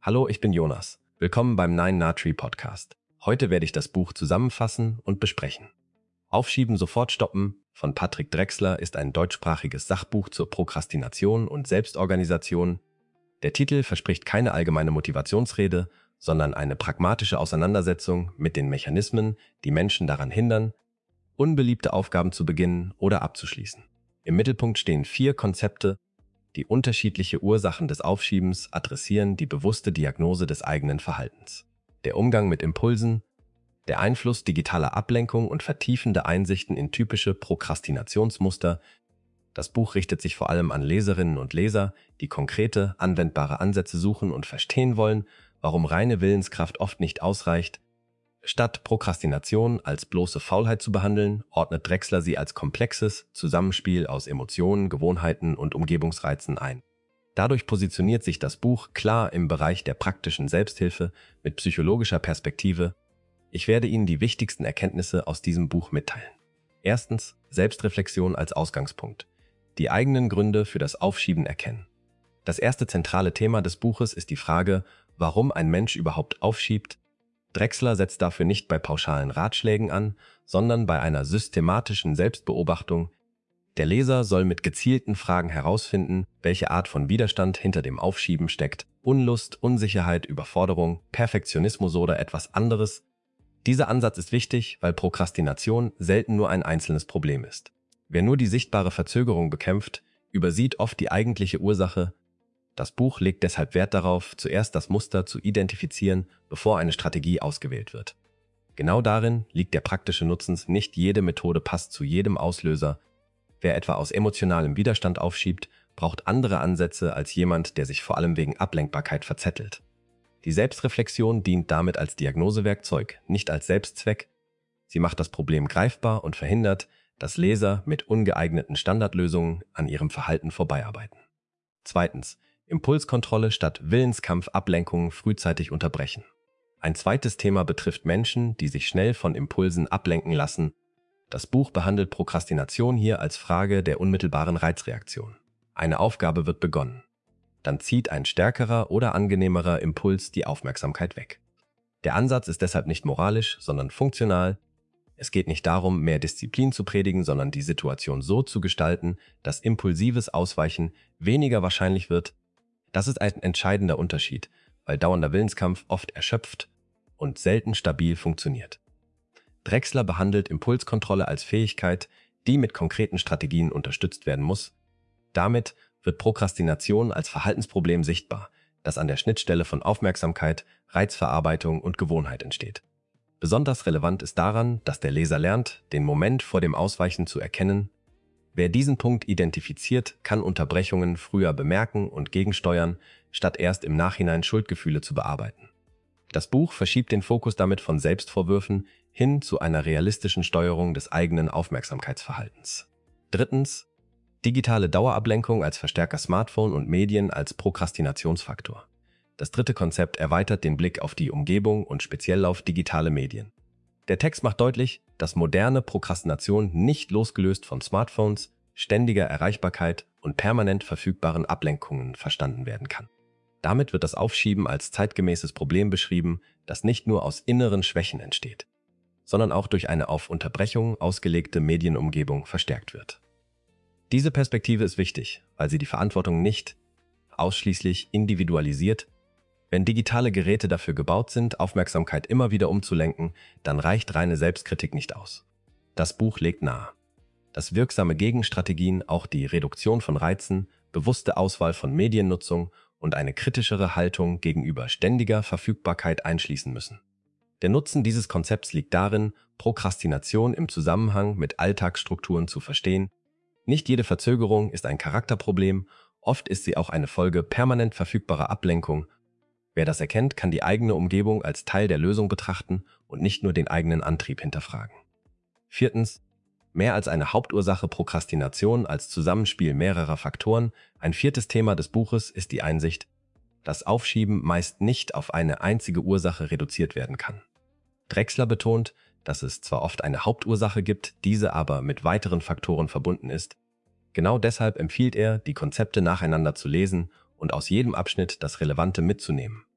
Hallo, ich bin Jonas. Willkommen beim Nine Nutri Podcast. Heute werde ich das Buch zusammenfassen und besprechen. Aufschieben, sofort stoppen von Patrick Drechsler ist ein deutschsprachiges Sachbuch zur Prokrastination und Selbstorganisation. Der Titel verspricht keine allgemeine Motivationsrede, sondern eine pragmatische Auseinandersetzung mit den Mechanismen, die Menschen daran hindern, unbeliebte Aufgaben zu beginnen oder abzuschließen. Im Mittelpunkt stehen 4 Konzepte, die unterschiedliche Ursachen des Aufschiebens adressieren, die bewusste Diagnose des eigenen Verhaltens, der Umgang mit Impulsen, der Einfluss digitaler Ablenkung und vertiefende Einsichten in typische Prokrastinationsmuster. Das Buch richtet sich vor allem an Leserinnen und Leser, die konkrete, anwendbare Ansätze suchen und verstehen wollen, warum reine Willenskraft oft nicht ausreicht. Statt Prokrastination als bloße Faulheit zu behandeln, ordnet Drechsler sie als komplexes Zusammenspiel aus Emotionen, Gewohnheiten und Umgebungsreizen ein. Dadurch positioniert sich das Buch klar im Bereich der praktischen Selbsthilfe mit psychologischer Perspektive. Ich werde Ihnen die wichtigsten Erkenntnisse aus diesem Buch mitteilen. Erstens, Selbstreflexion als Ausgangspunkt. Die eigenen Gründe für das Aufschieben erkennen. Das erste zentrale Thema des Buches ist die Frage, warum ein Mensch überhaupt aufschiebt. Drechsler setzt dafür nicht bei pauschalen Ratschlägen an, sondern bei einer systematischen Selbstbeobachtung. Der Leser soll mit gezielten Fragen herausfinden, welche Art von Widerstand hinter dem Aufschieben steckt. Unlust, Unsicherheit, Überforderung, Perfektionismus oder etwas anderes. Dieser Ansatz ist wichtig, weil Prokrastination selten nur ein einzelnes Problem ist. Wer nur die sichtbare Verzögerung bekämpft, übersieht oft die eigentliche Ursache. Das Buch legt deshalb Wert darauf, zuerst das Muster zu identifizieren, bevor eine Strategie ausgewählt wird. Genau darin liegt der praktische Nutzen. Nicht jede Methode passt zu jedem Auslöser. Wer etwa aus emotionalem Widerstand aufschiebt, braucht andere Ansätze als jemand, der sich vor allem wegen Ablenkbarkeit verzettelt. Die Selbstreflexion dient damit als Diagnosewerkzeug, nicht als Selbstzweck. Sie macht das Problem greifbar und verhindert, dass Leser mit ungeeigneten Standardlösungen an ihrem Verhalten vorbeiarbeiten. Zweitens, Impulskontrolle statt Willenskampf, Ablenkungen frühzeitig unterbrechen. Ein zweites Thema betrifft Menschen, die sich schnell von Impulsen ablenken lassen. Das Buch behandelt Prokrastination hier als Frage der unmittelbaren Reizreaktion. Eine Aufgabe wird begonnen. Dann zieht ein stärkerer oder angenehmerer Impuls die Aufmerksamkeit weg. Der Ansatz ist deshalb nicht moralisch, sondern funktional. Es geht nicht darum, mehr Disziplin zu predigen, sondern die Situation so zu gestalten, dass impulsives Ausweichen weniger wahrscheinlich wird. Das ist ein entscheidender Unterschied, weil dauernder Willenskampf oft erschöpft und selten stabil funktioniert. Drechsler behandelt Impulskontrolle als Fähigkeit, die mit konkreten Strategien unterstützt werden muss. Damit wird Prokrastination als Verhaltensproblem sichtbar, das an der Schnittstelle von Aufmerksamkeit, Reizverarbeitung und Gewohnheit entsteht. Besonders relevant ist daran, dass der Leser lernt, den Moment vor dem Ausweichen zu erkennen. Wer diesen Punkt identifiziert, kann Unterbrechungen früher bemerken und gegensteuern, statt erst im Nachhinein Schuldgefühle zu bearbeiten. Das Buch verschiebt den Fokus damit von Selbstvorwürfen hin zu einer realistischen Steuerung des eigenen Aufmerksamkeitsverhaltens. Drittens, digitale Dauerablenkung als Verstärker, Smartphone und Medien als Prokrastinationsfaktor. Das dritte Konzept erweitert den Blick auf die Umgebung und speziell auf digitale Medien. Der Text macht deutlich, dass moderne Prokrastination nicht losgelöst von Smartphones, ständiger Erreichbarkeit und permanent verfügbaren Ablenkungen verstanden werden kann. Damit wird das Aufschieben als zeitgemäßes Problem beschrieben, das nicht nur aus inneren Schwächen entsteht, sondern auch durch eine auf Unterbrechung ausgelegte Medienumgebung verstärkt wird. Diese Perspektive ist wichtig, weil sie die Verantwortung nicht ausschließlich individualisiert. Wenn digitale Geräte dafür gebaut sind, Aufmerksamkeit immer wieder umzulenken, dann reicht reine Selbstkritik nicht aus. Das Buch legt nahe, dass wirksame Gegenstrategien auch die Reduktion von Reizen, bewusste Auswahl von Mediennutzung und eine kritischere Haltung gegenüber ständiger Verfügbarkeit einschließen müssen. Der Nutzen dieses Konzepts liegt darin, Prokrastination im Zusammenhang mit Alltagsstrukturen zu verstehen. Nicht jede Verzögerung ist ein Charakterproblem, oft ist sie auch eine Folge permanent verfügbarer Ablenkung. Wer das erkennt, kann die eigene Umgebung als Teil der Lösung betrachten und nicht nur den eigenen Antrieb hinterfragen. Viertens, mehr als eine Hauptursache Prokrastination als Zusammenspiel mehrerer Faktoren. Ein viertes Thema des Buches ist die Einsicht, dass Aufschieben meist nicht auf eine einzige Ursache reduziert werden kann. Drechsler betont, dass es zwar oft eine Hauptursache gibt, diese aber mit weiteren Faktoren verbunden ist. Genau deshalb empfiehlt er, die Konzepte nacheinander zu lesen und aus jedem Abschnitt das Relevante mitzunehmen.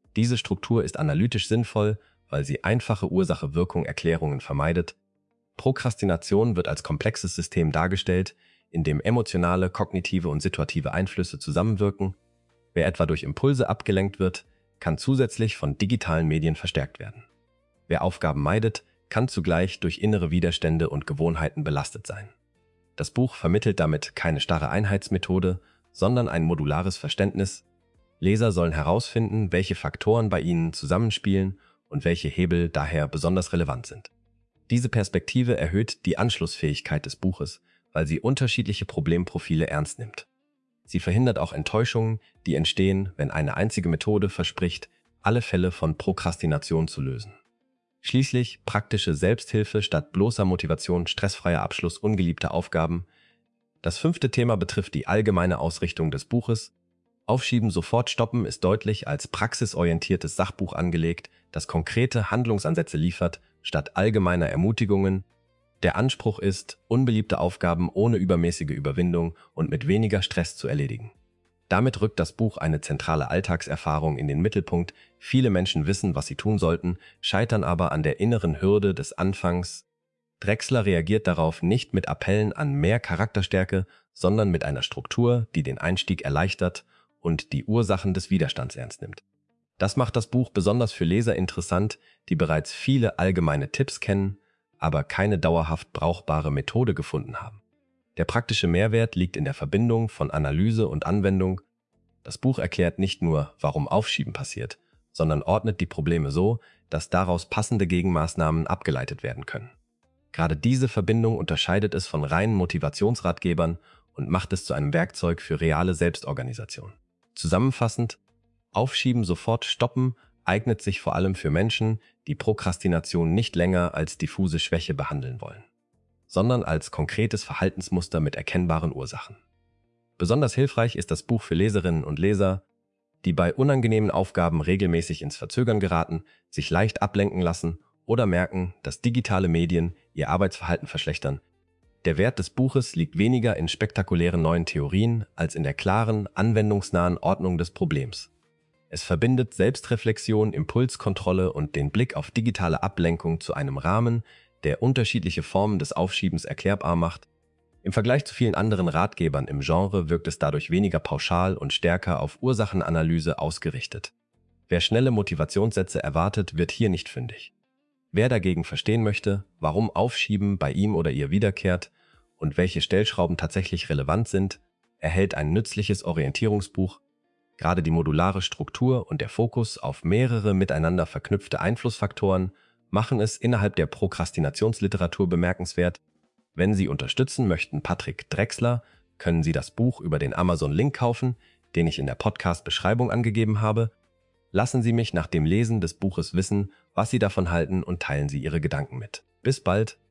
Diese Struktur ist analytisch sinnvoll, weil sie einfache Ursache-Wirkung-Erklärungen vermeidet. Prokrastination wird als komplexes System dargestellt, in dem emotionale, kognitive und situative Einflüsse zusammenwirken. Wer etwa durch Impulse abgelenkt wird, kann zusätzlich von digitalen Medien verstärkt werden. Wer Aufgaben meidet, kann zugleich durch innere Widerstände und Gewohnheiten belastet sein. Das Buch vermittelt damit keine starre Einheitsmethode, sondern ein modulares Verständnis. Leser sollen herausfinden, welche Faktoren bei ihnen zusammenspielen und welche Hebel daher besonders relevant sind. Diese Perspektive erhöht die Anschlussfähigkeit des Buches, weil sie unterschiedliche Problemprofile ernst nimmt. Sie verhindert auch Enttäuschungen, die entstehen, wenn eine einzige Methode verspricht, alle Fälle von Prokrastination zu lösen. Schließlich praktische Selbsthilfe statt bloßer Motivation, stressfreier Abschluss ungeliebter Aufgaben. Das 5. Thema betrifft die allgemeine Ausrichtung des Buches. Aufschieben, sofort stoppen ist deutlich als praxisorientiertes Sachbuch angelegt, das konkrete Handlungsansätze liefert, statt allgemeiner Ermutigungen. Der Anspruch ist, unbeliebte Aufgaben ohne übermäßige Überwindung und mit weniger Stress zu erledigen. Damit rückt das Buch eine zentrale Alltagserfahrung in den Mittelpunkt. Viele Menschen wissen, was sie tun sollten, scheitern aber an der inneren Hürde des Anfangs. Drexler reagiert darauf nicht mit Appellen an mehr Charakterstärke, sondern mit einer Struktur, die den Einstieg erleichtert und die Ursachen des Widerstands ernst nimmt. Das macht das Buch besonders für Leser interessant, die bereits viele allgemeine Tipps kennen, aber keine dauerhaft brauchbare Methode gefunden haben. Der praktische Mehrwert liegt in der Verbindung von Analyse und Anwendung. Das Buch erklärt nicht nur, warum Aufschieben passiert, sondern ordnet die Probleme so, dass daraus passende Gegenmaßnahmen abgeleitet werden können. Gerade diese Verbindung unterscheidet es von reinen Motivationsratgebern und macht es zu einem Werkzeug für reale Selbstorganisation. Zusammenfassend: Aufschieben, sofort stoppen eignet sich vor allem für Menschen, die Prokrastination nicht länger als diffuse Schwäche behandeln wollen, sondern als konkretes Verhaltensmuster mit erkennbaren Ursachen. Besonders hilfreich ist das Buch für Leserinnen und Leser, die bei unangenehmen Aufgaben regelmäßig ins Verzögern geraten, sich leicht ablenken lassen oder merken, dass digitale Medien ihr Arbeitsverhalten verschlechtern. Der Wert des Buches liegt weniger in spektakulären neuen Theorien als in der klaren, anwendungsnahen Ordnung des Problems. Es verbindet Selbstreflexion, Impulskontrolle und den Blick auf digitale Ablenkung zu einem Rahmen, der unterschiedliche Formen des Aufschiebens erklärbar macht. Im Vergleich zu vielen anderen Ratgebern im Genre wirkt es dadurch weniger pauschal und stärker auf Ursachenanalyse ausgerichtet. Wer schnelle Motivationssätze erwartet, wird hier nicht fündig. Wer dagegen verstehen möchte, warum Aufschieben bei ihm oder ihr wiederkehrt und welche Stellschrauben tatsächlich relevant sind, erhält ein nützliches Orientierungsbuch. Gerade die modulare Struktur und der Fokus auf mehrere miteinander verknüpfte Einflussfaktoren machen es innerhalb der Prokrastinationsliteratur bemerkenswert. Wenn Sie unterstützen möchten Patrick Drexler, können Sie das Buch über den Amazon-Link kaufen, den ich in der Podcast-Beschreibung angegeben habe. Lassen Sie mich nach dem Lesen des Buches wissen, was Sie davon halten und teilen Sie Ihre Gedanken mit. Bis bald!